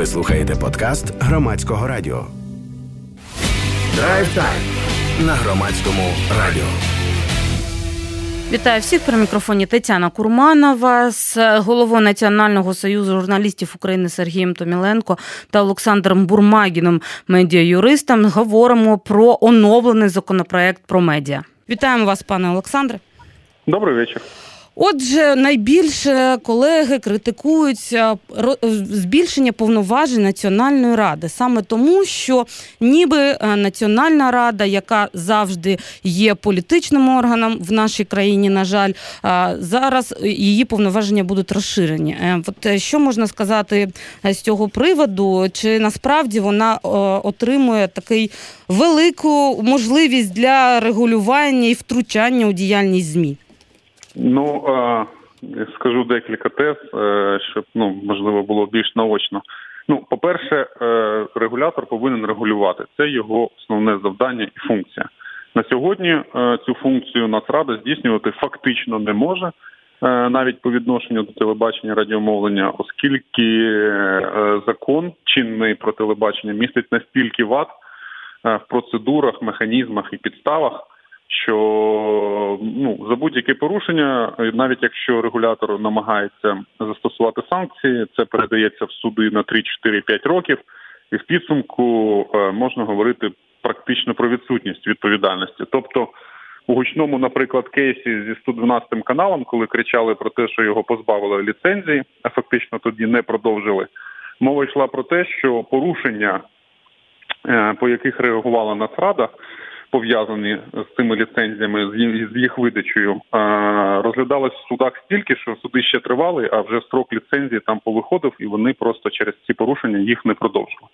Ви слухаєте подкаст Громадського радіо. Драйв-тайм на Громадському радіо. Вітаю всіх, при мікрофоні Тетяна Курманова з головою Національного союзу журналістів України Сергієм Томіленко та Олександром Бурмагіном, медіа-юристом. Говоримо про оновлений законопроект про медіа. Вітаємо вас, пане Олександре. Добрий вечір. Отже, найбільше колеги критикують збільшення повноважень Національної ради. Саме тому, що ніби Національна рада, яка завжди є політичним органом в нашій країні, на жаль, зараз її повноваження будуть розширені. От що можна сказати з цього приводу? Чи насправді вона отримує такий велику можливість для регулювання і втручання у діяльність ЗМІ? Скажу декілька тез, щоб, можливо, було більш наочно. По-перше, регулятор повинен регулювати. Це його основне завдання і функція. На сьогодні цю функцію Нацрада здійснювати фактично не може, навіть по відношенню до телебачення і радіомовлення, оскільки закон чинний про телебачення містить настільки вад в процедурах, механізмах і підставах, що за будь-яке порушення, навіть якщо регулятор намагається застосувати санкції, це передається в суди на 3-4-5 років, і в підсумку можна говорити практично про відсутність відповідальності. Тобто у гучному, наприклад, кейсі зі 112 каналом, коли кричали про те, що його позбавили ліцензії, а фактично тоді не продовжили, мова йшла про те, що порушення, по яких реагувала Нацрада, пов'язані з цими ліцензіями, з їх видачею, розглядалось в судах стільки, що суди ще тривали, а вже строк ліцензії там повиходив, і вони просто через ці порушення їх не продовжили.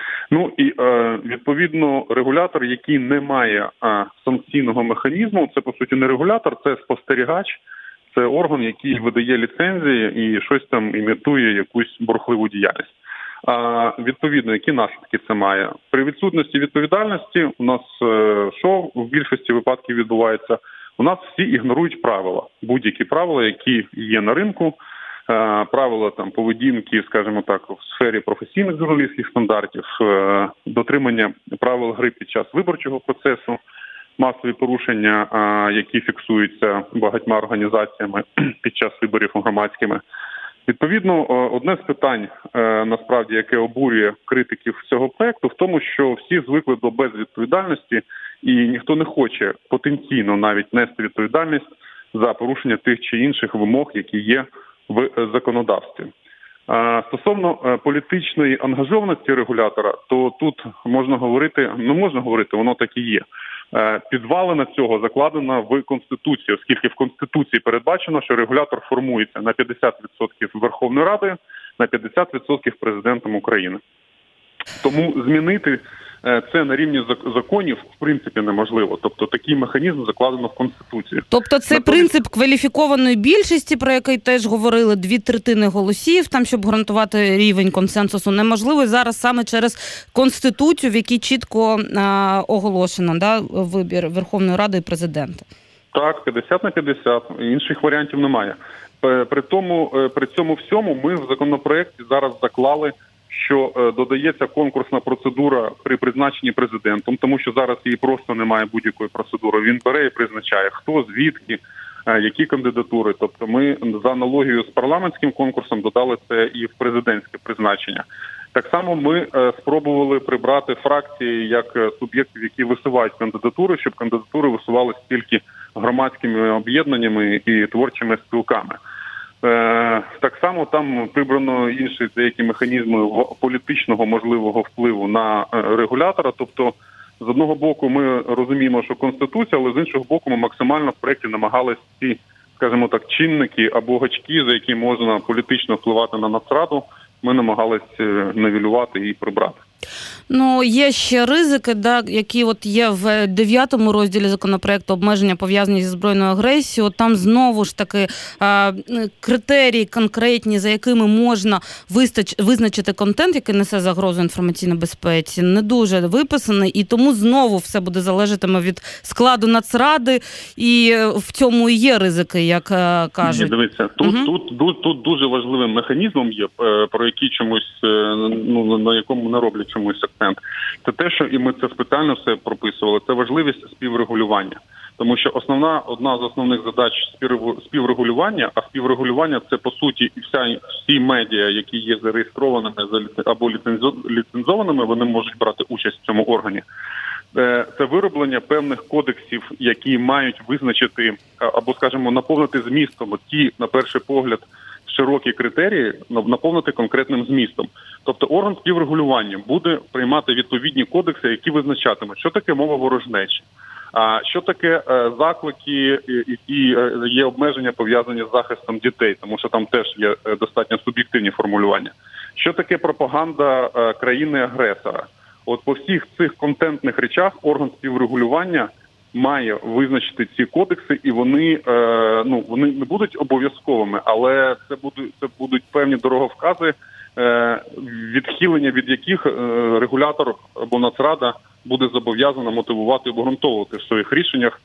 Відповідно, регулятор, який не має санкційного механізму, це, по суті, не регулятор, це спостерігач, це орган, який видає ліцензії і щось там імітує якусь бурхливу діяльність. Відповідно, які наслідки це має? При відсутності відповідальності у нас що в більшості випадків відбувається? У нас всі ігнорують правила. Будь-які правила, які є на ринку, правила поведінки, скажімо так, в сфері професійних журналістських стандартів, дотримання правил гри під час виборчого процесу, масові порушення, які фіксуються багатьма організаціями під час виборів громадськими. Відповідно, одне з питань, насправді, яке обурює критиків цього проекту, в тому, що всі звикли до безвідповідальності і ніхто не хоче потенційно навіть нести відповідальність за порушення тих чи інших вимог, які є в законодавстві. Стосовно політичної ангажованості регулятора, то тут можна говорити, воно так і є. Підвалина цього закладена в Конституції, оскільки в Конституції передбачено, що регулятор формується на 50% Верховною Радою, на 50% Президентом України. Тому змінити це на рівні законів в принципі неможливо. Тобто такий механізм закладено в Конституції. Тобто це принцип кваліфікованої більшості, про який теж говорили, 2/3 голосів, там, щоб гарантувати рівень консенсусу, неможливо зараз саме через Конституцію, в якій чітко оголошено вибір Верховної Ради і Президента. Так, 50/50. Інших варіантів немає. При цьому всьому ми в законопроекті зараз заклали, що додається конкурсна процедура при призначенні президентом, тому що зараз її просто немає будь-якої процедури. Він бере і призначає, хто, звідки, які кандидатури. Тобто ми за аналогією з парламентським конкурсом додали це і в президентське призначення. Так само ми спробували прибрати фракції як суб'єктів, які висувають кандидатури, щоб кандидатури висувалися тільки громадськими об'єднаннями і творчими спілками. Так само там прибрано інші деякі механізми політичного можливого впливу на регулятора. Тобто, з одного боку, ми розуміємо, що Конституція, але з іншого боку, ми максимально в проєкті намагалися ці, скажімо так, чинники або гачки, за які можна політично впливати на Нацраду, ми намагалися нівелювати і прибрати. Ну, є ще ризики, да, які от є в 9 розділі законопроекту обмеження пов'язані зі збройною агресією. Там знову ж таки критерії конкретні, за якими можна визначити контент, який несе загрозу інформаційній безпеці, не дуже виписаний, і тому знову все буде залежатиме від складу Нацради, і в цьому і є ризики, як кажуть. Ні, дивіться, тут дуже важливим механізмом є, про який чомусь, на якому не роблять чомусь акцент. Це те, що і ми це спеціально все прописували, це важливість співрегулювання. Тому що одна з основних задач співрегулювання, а співрегулювання – це, по суті, всі медіа, які є зареєстрованими або ліцензованими, вони можуть брати участь в цьому органі. Це вироблення певних кодексів, які мають визначити або, скажімо, наповнити змістом ті, на перший погляд, широкі критерії, наповнити конкретним змістом. Тобто орган співрегулювання буде приймати відповідні кодекси, які визначатимуть, що таке мова ворожнечі, а що таке заклики, які є обмеження пов'язані з захистом дітей, тому що там теж є достатньо суб'єктивні формулювання. Що таке пропаганда країни-агресора? От по всіх цих контентних речах орган співрегулювання має визначити ці кодекси, і вони не будуть обов'язковими, але це будуть певні дороговкази, відхилення від яких регулятор або Нацрада буде зобов'язана мотивувати і обґрунтовувати в своїх рішеннях.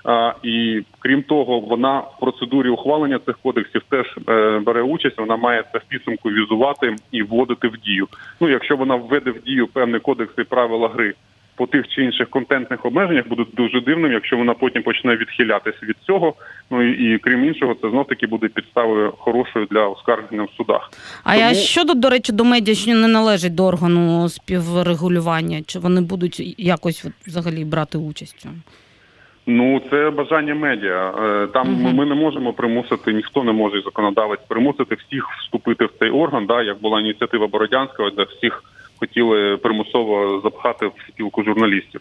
І крім того, вона в процедурі ухвалення цих кодексів теж бере участь, вона має це в підсумку візувати і вводити в дію. Ну, якщо вона введе в дію певні кодекси і правила гри по тих чи інших контентних обмеженнях, буде дуже дивним, якщо вона потім почне відхилятися від цього. Ну і крім іншого, це знов-таки буде підставою хорошою для оскарження в судах. А щодо, до речі, до медіа, що не належить до органу співрегулювання, чи вони будуть якось взагалі брати участь? Ну, це бажання медіа. Там ми не можемо примусити, ніхто не може, законодавець, примусити всіх вступити в цей орган, да, як була ініціатива Бородянського, де всіх хотіли примусово запхати в спілку журналістів.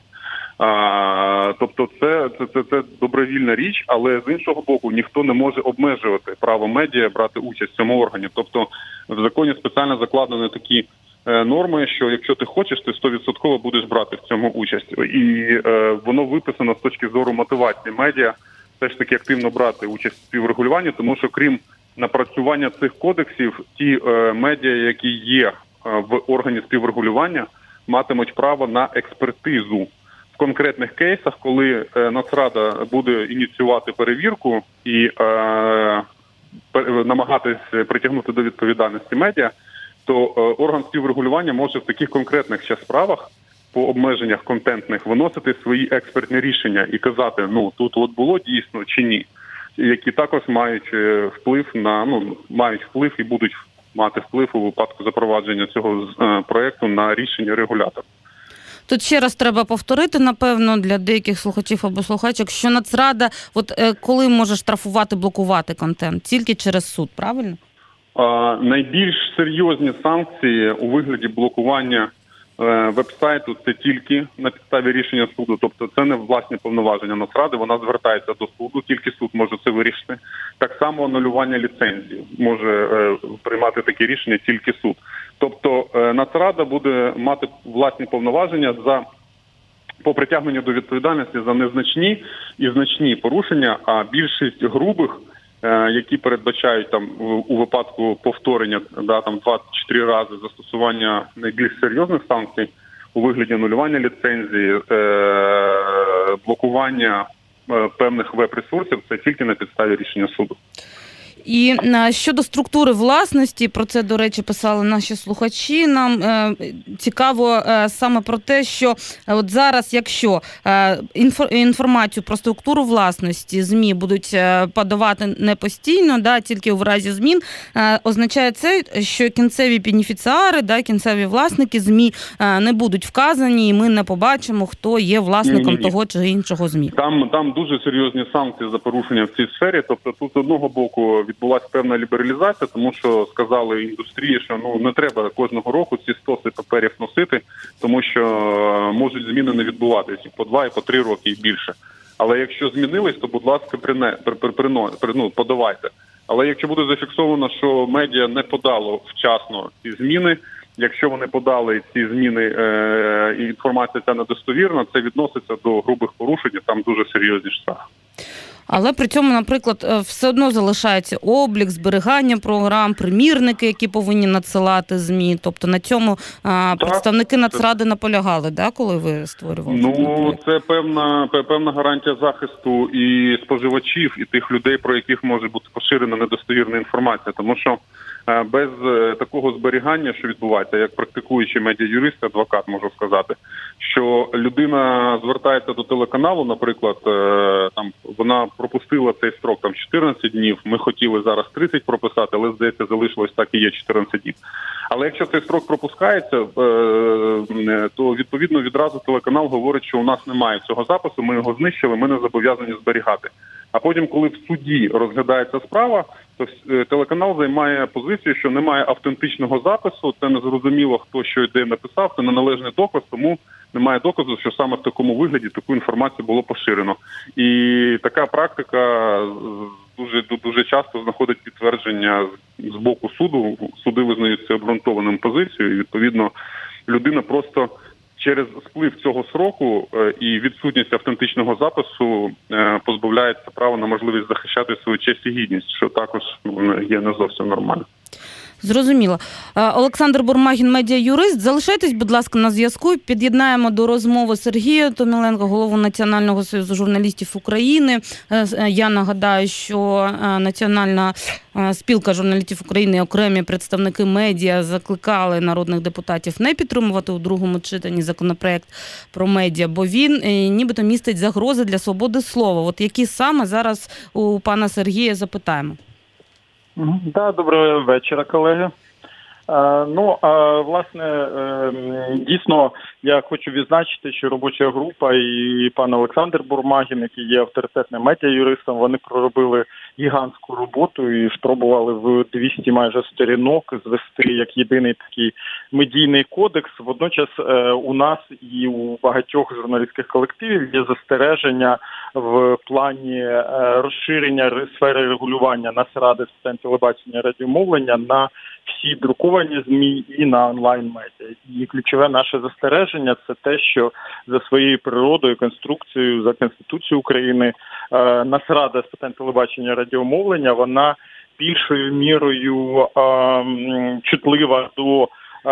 Тобто це добровільна річ, але з іншого боку ніхто не може обмежувати право медіа брати участь в цьому органі. Тобто в законі спеціально закладені такі норми, що якщо ти хочеш, ти 100% будеш брати в цьому участь. І воно виписано з точки зору мотивації медіа все ж таки активно брати участь в співрегулюванні, тому що крім напрацювання цих кодексів, ті медіа, які є в органі співрегулювання, матимуть право на експертизу в конкретних кейсах, коли Нацрада буде ініціювати перевірку і намагатись притягнути до відповідальності медіа, то орган співрегулювання може в таких конкретних ще справах по обмеженнях контентних виносити свої експертні рішення і казати, тут от було дійсно чи ні, які також мають вплив і будуть мати вплив у випадку запровадження цього проекту на рішення регулятора. Тут ще раз треба повторити, напевно, для деяких слухачів або слухачок, що Нацрада, коли може штрафувати, блокувати контент? Тільки через суд, правильно? Найбільш серйозні санкції у вигляді блокування веб-сайту – це тільки на підставі рішення суду. Тобто це не власні повноваження Нацради, вона звертається до суду, тільки суд може це вирішити. Так само анулювання ліцензії може приймати такі рішення тільки суд. Тобто Нацрада буде мати власні повноваження по притягненню до відповідальності за незначні і значні порушення, а більшість грубих, які передбачають там у випадку повторення 2-3 рази застосування найбільш серйозних санкцій у вигляді анулювання ліцензії, блокування певних веб-ресурсів, це тільки на підставі рішення суду. І щодо структури власності, про це, до речі, писали наші слухачі, нам цікаво саме про те, що от зараз, якщо інформацію про структуру власності ЗМІ будуть подавати не постійно, тільки в разі змін, означає це, що кінцеві бенефіціари, кінцеві власники ЗМІ не будуть вказані, і ми не побачимо, хто є власником того чи іншого ЗМІ. Там дуже серйозні санкції за порушення в цій сфері, тобто тут з одного боку відбулася певна лібералізація, тому що сказали індустрії, що не треба кожного року ці стоси паперів носити, тому що можуть зміни не відбуватися по 2 і по 3 роки і більше. Але якщо змінились, то, будь ласка, подавайте. Але якщо буде зафіксовано, що медіа не подало вчасно ці зміни, якщо вони подали ці зміни і інформація ця недостовірна, це відноситься до грубих порушень, там дуже серйозні штрафи. Але при цьому, наприклад, все одно залишається облік, зберігання програм, примірники, які повинні надсилати ЗМІ. Тобто на цьому представники Нацради наполягали, да, коли ви створювали? Ну, це певна гарантія захисту і споживачів, і тих людей, про яких може бути поширена недостовірна інформація. Тому що без такого зберігання, що відбувається, як практикуючий медіа-юрист, адвокат, можу сказати, що людина звертається до телеканалу, наприклад, там вона пропустила цей строк там 14 днів, ми хотіли зараз 30 прописати, але, здається, залишилось так і є 14 днів. Але якщо цей строк пропускається, то відповідно відразу телеканал говорить, що у нас немає цього запису, ми його знищили, ми не зобов'язані зберігати. А потім, коли в суді розглядається справа, то телеканал займає позицію, що немає автентичного запису, це незрозуміло, хто що йде написав, це неналежний доказ, тому немає доказу, що саме в такому вигляді таку інформацію було поширено. І така практика дуже часто знаходить підтвердження з боку суду. Суди визнають це обґрунтованим позицією, і відповідно людина просто через сплив цього сроку і відсутність автентичного запису позбавляється права на можливість захищати свою честь і гідність, що також є не зовсім нормально. Зрозуміло. Олександр Бурмагін, медіа-юрист. Залишайтесь, будь ласка, на зв'язку. Під'єднаємо до розмови Сергія Томіленка, голову Національного союзу журналістів України. Я нагадаю, що Національна спілка журналістів України і окремі представники медіа закликали народних депутатів не підтримувати у другому читанні законопроект про медіа, бо він нібито містить загрози для свободи слова. От які саме зараз у пана Сергія запитаємо. Да, доброго вечора, колеги. Власне, дійсно, я хочу відзначити, що робоча група і пан Олександр Бурмагін, який є авторитетним медіа-юристом, вони проробили гігантську роботу і спробували в 200 майже сторінок звести як єдиний такий медійний кодекс. Водночас у нас і у багатьох журналістських колективів є застереження в плані розширення сфери регулювання Нацради з питань телебачення і радіомовлення на всі друковані ЗМІ і на онлайн-медіа. І ключове наше застереження – це те, що за своєю природою, конструкцією, за Конституцією України Нацрада з питань телебачення і радіомовлення, вона більшою мірою чутлива до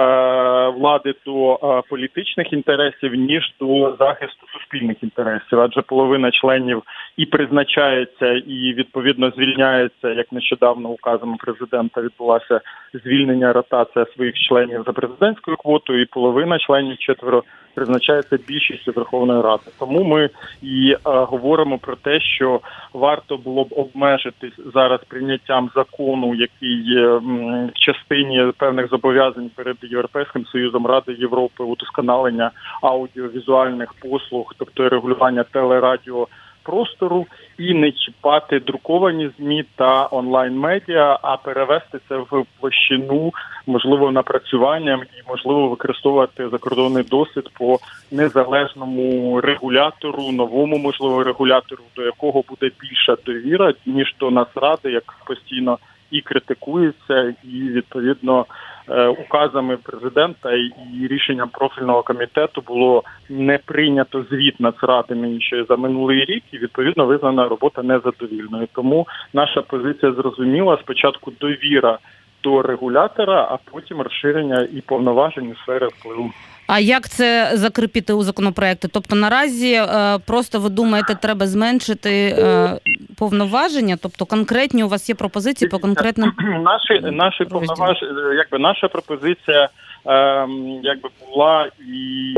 влади, до політичних інтересів, ніж до захисту суспільних інтересів. Адже половина членів і призначається, і відповідно звільняється, як нещодавно указом президента відбулася звільнення, ротація своїх членів за президентською квотою, і половина членів, 4, призначається більшістю Верховної Ради. Тому ми і говоримо про те, що варто було б обмежитись зараз прийняттям закону, який в частині певних зобов'язань перед Європейським Союзом, Ради Європи, удосконалення аудіовізуальних послуг, тобто регулювання телерадіопростору, і не чіпати друковані ЗМІ та онлайн-медіа, а перевести це в площину, можливо, напрацюванням і, можливо, використовувати закордонний досвід по незалежному регулятору, новому, можливо, регулятору, до якого буде більша довіра, ніж до Нацради, як постійно і критикується, і, відповідно, указами президента і рішенням профільного комітету було не прийнято звіт Нацради ще за минулий рік, і, відповідно, визнана робота незадовільною. Тому наша позиція зрозуміла: спочатку довіра до регулятора, а потім розширення і повноважень у сфери впливу. А як це закріпити у законопроекті? Тобто наразі просто ви думаєте, треба зменшити повноваження? Тобто конкретні у вас є пропозиції по конкретним? Наші повноваження, наша пропозиція була, і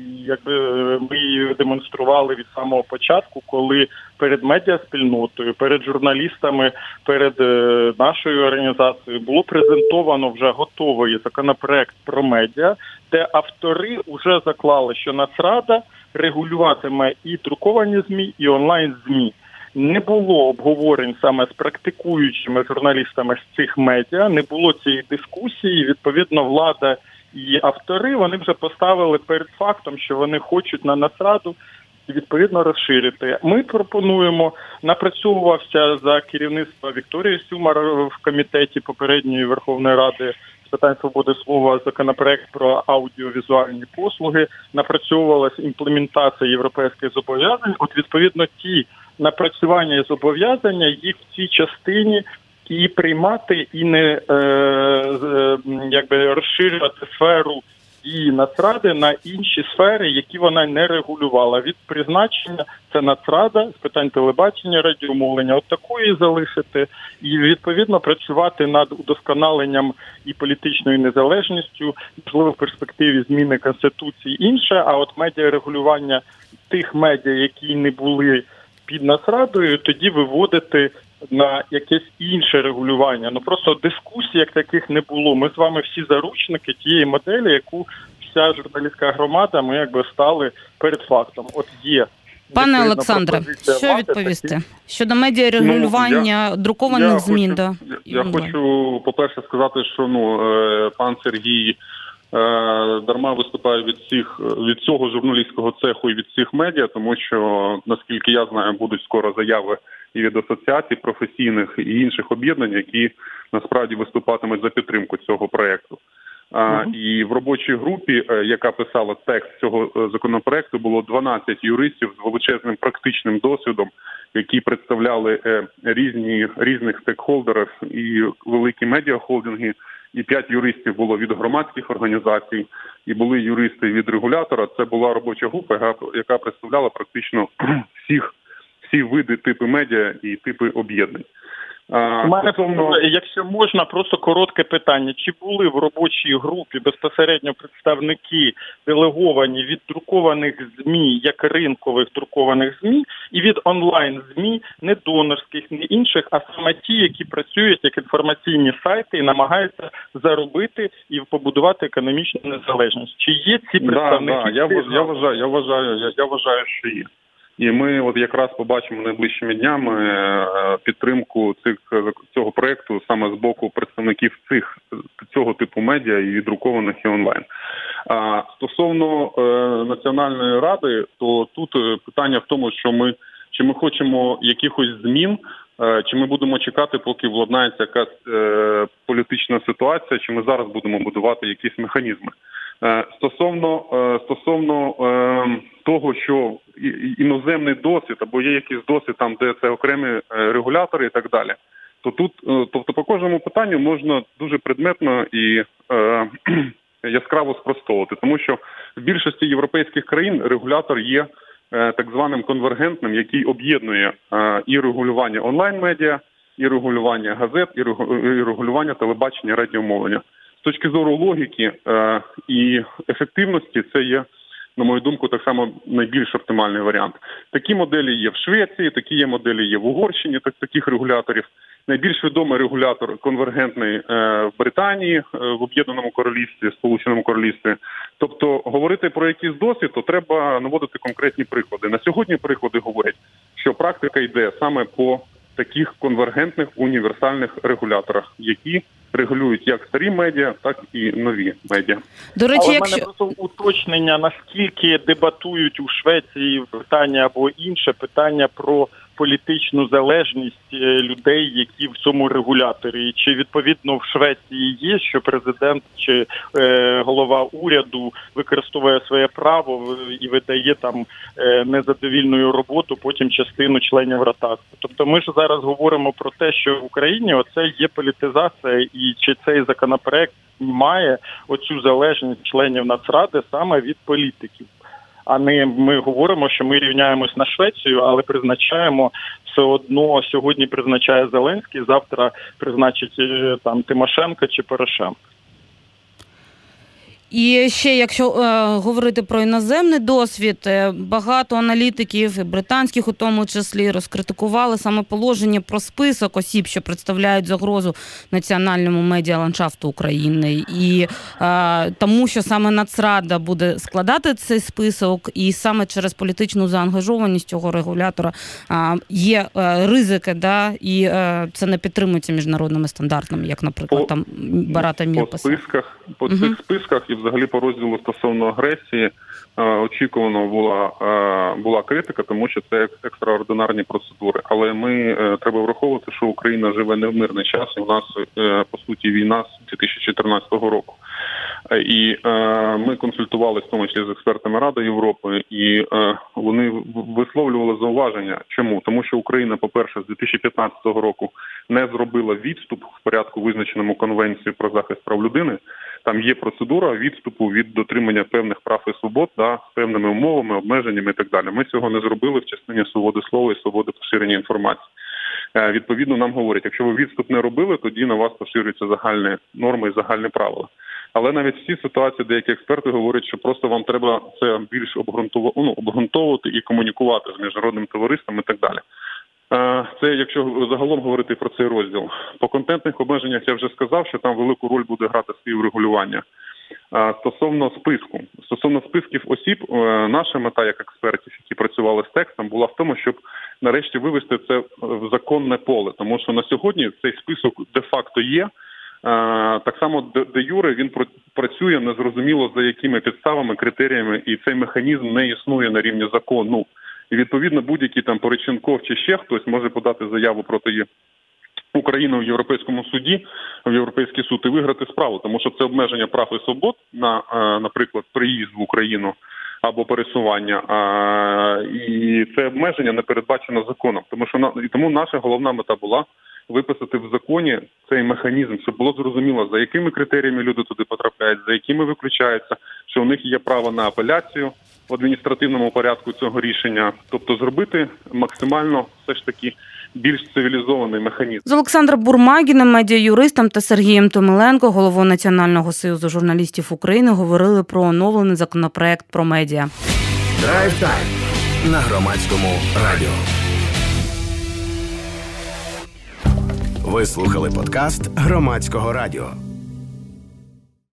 ми її демонстрували від самого початку, коли перед медіаспільнотою, перед журналістами, перед нашою організацією було презентовано вже готовий законопроект про медіа, де автори вже заклали, що Нацрада регулюватиме і друковані ЗМІ, і онлайн-ЗМІ. Не було обговорень саме з практикуючими журналістами з цих медіа, не було цієї дискусії, відповідно, влада і автори, вони вже поставили перед фактом, що вони хочуть на Нацраду відповідно розширити. Ми пропонуємо, напрацьовувався за керівництва Вікторії Сюмар в комітеті попередньої Верховної Ради з питань свободи слова законопроект про аудіовізуальні послуги, напрацьовувалась імплементація європейських зобов'язань. От, відповідно, ті напрацювання і зобов'язання, їх в цій частині і приймати, і не розширювати сферу дії Нацради на інші сфери, які вона не регулювала. Від призначення це Нацрада з питань телебачення, радіомовлення, от такої залишити, і відповідно працювати над удосконаленням і політичною незалежністю, можливо, в перспективі зміни Конституції інше, а от медіарегулювання тих медіа, які не були під Нацрадою, тоді виводити на якесь інше регулювання. Ну просто дискусій як таких не було. Ми з вами всі заручники тієї моделі, яку вся журналістська громада, ми якби стали перед фактом. От є. Пане Олександре, що відповісти щодо медіарегулювання друкованих ЗМІ? Я хочу, по-перше, сказати, що пан Сергій дарма виступає від цього журналістського цеху і від всіх медіа, тому що, наскільки я знаю, будуть скоро заяви і від асоціацій професійних і інших об'єднань, які насправді виступатимуть за підтримку цього проєкту. І в робочій групі, яка писала текст цього законопроекту, було 12 юристів з величезним практичним досвідом, які представляли різних стейкхолдерів і великі медіахолдинги, і 5 юристів було від громадських організацій, і були юристи від регулятора. Це була робоча група, яка представляла практично всі види, типи медіа і типи об'єднань. Якщо можна, просто коротке питання. Чи були в робочій групі безпосередньо представники делеговані від друкованих ЗМІ, як ринкових друкованих ЗМІ, і від онлайн-ЗМІ, не донорських, не інших, а саме ті, які працюють як інформаційні сайти і намагаються заробити і побудувати економічну незалежність? Чи є ці представники? Я вважаю, що є. І ми от якраз побачимо найближчими днями підтримку цього проєкту саме з боку представників цього типу медіа, і друкованих, і онлайн. Стосовно Національної ради, то тут питання в тому, що чи ми хочемо якихось змін, чи ми будемо чекати, поки владнається якась політична ситуація, чи ми зараз будемо будувати якісь механізми. Стосовно того, що іноземний досвід, або є якийсь досвід там, де це окремі регулятори і так далі, то тут, тобто по кожному питанню можна дуже предметно і яскраво спростовувати, тому що в більшості європейських країн регулятор є так званим конвергентним, який об'єднує і регулювання онлайн-медіа, і регулювання газет, і регулювання телебачення, радіомовлення. З точки зору логіки і ефективності це є, на мою думку, так само найбільш оптимальний варіант. Такі моделі є в Швеції, такі моделі є в Угорщині, таких регуляторів. Найбільш відомий регулятор конвергентний в Британії, в Об'єднаному Королівстві, Сполученому Королівстві. Тобто говорити про якийсь досвід, то треба наводити конкретні приклади. На сьогодні приклади говорять, що практика йде саме по таких конвергентних універсальних регуляторах, які регулюють як старі медіа, так і нові медіа. До речі, але в мене просто уточнення, наскільки дебатують у Швеції питання або інше питання про політичну залежність людей, які в цьому регуляторі. Чи відповідно в Швеції є, що президент чи голова уряду використовує своє право і видає там незадовільну роботу потім частину членів ротації. Тобто ми ж зараз говоримо про те, що в Україні оце є політизація, і чи цей законопроект має оцю залежність членів Нацради саме від політиків. А не ми говоримо, що ми рівняємось на Швецію, але призначаємо все одно, сьогодні призначає Зеленський, завтра призначить там Тимошенко чи Порошенко. І ще, якщо говорити про іноземний досвід, багато аналітиків, і британських у тому числі, розкритикували саме положення про список осіб, що представляють загрозу національному медіаландшафту України. І тому, що саме Нацрада буде складати цей список, і саме через політичну заангажованість цього регулятора є ризики, і це не підтримується міжнародними стандартами, як, наприклад, там Барата Мір писав. По цих списках і взагалі по розділу стосовно агресії очікувано була критика, тому що це екстраординарні процедури. Але треба враховувати, що Україна живе не в мирний час, і у нас, по суті, війна з 2014 року. І ми консультувалися в тому числі з експертами Ради Європи, і вони висловлювали зауваження. Чому? Тому що Україна, по-перше, з 2015 року не зробила відступ в порядку, визначеному Конвенцією про захист прав людини. Там є процедура відступу від дотримання певних прав і свобод, з певними умовами, обмеженнями і так далі. Ми цього не зробили в частині свободи слова і свободи поширення інформації. Відповідно, нам говорять, якщо ви відступ не робили, тоді на вас поширюються загальні норми і загальні правила. Але навіть в цій ситуації деякі експерти говорять, що просто вам треба це більш обґрунтовувати і комунікувати з міжнародним товариством і так далі. Це якщо загалом говорити про цей розділ. По контентних обмеженнях я вже сказав, що там велику роль буде грати свій врегулювання. Стосовно списків осіб, наша мета як експертів, які працювали з текстом, була в тому, щоб нарешті вивести це в законне поле. Тому що на сьогодні цей список де-факто є. Так само де-юре він працює незрозуміло за якими підставами, критеріями, і цей механізм не існує на рівні закону. І відповідно будь-який там Пореченков чи ще хтось може подати заяву проти України в Європейському суді, в Європейський суд і виграти справу, тому що це обмеження прав і свобод на, наприклад, приїзд в Україну або пересування, і це обмеження не передбачено законом. Тому наша головна мета була виписати в законі цей механізм, щоб було зрозуміло, за якими критеріями люди туди потрапляють, за якими виключаються, що у них є право на апеляцію в адміністративному порядку цього рішення. Тобто зробити максимально все ж таки більш цивілізований механізм. З Олександром Бурмагіним, медіаюристом, та Сергієм Томиленко, головою Національного союзу журналістів України, говорили про оновлений законопроект про медіа. Драйв-тайм на Громадському радіо. Ви слухали подкаст Громадського радіо.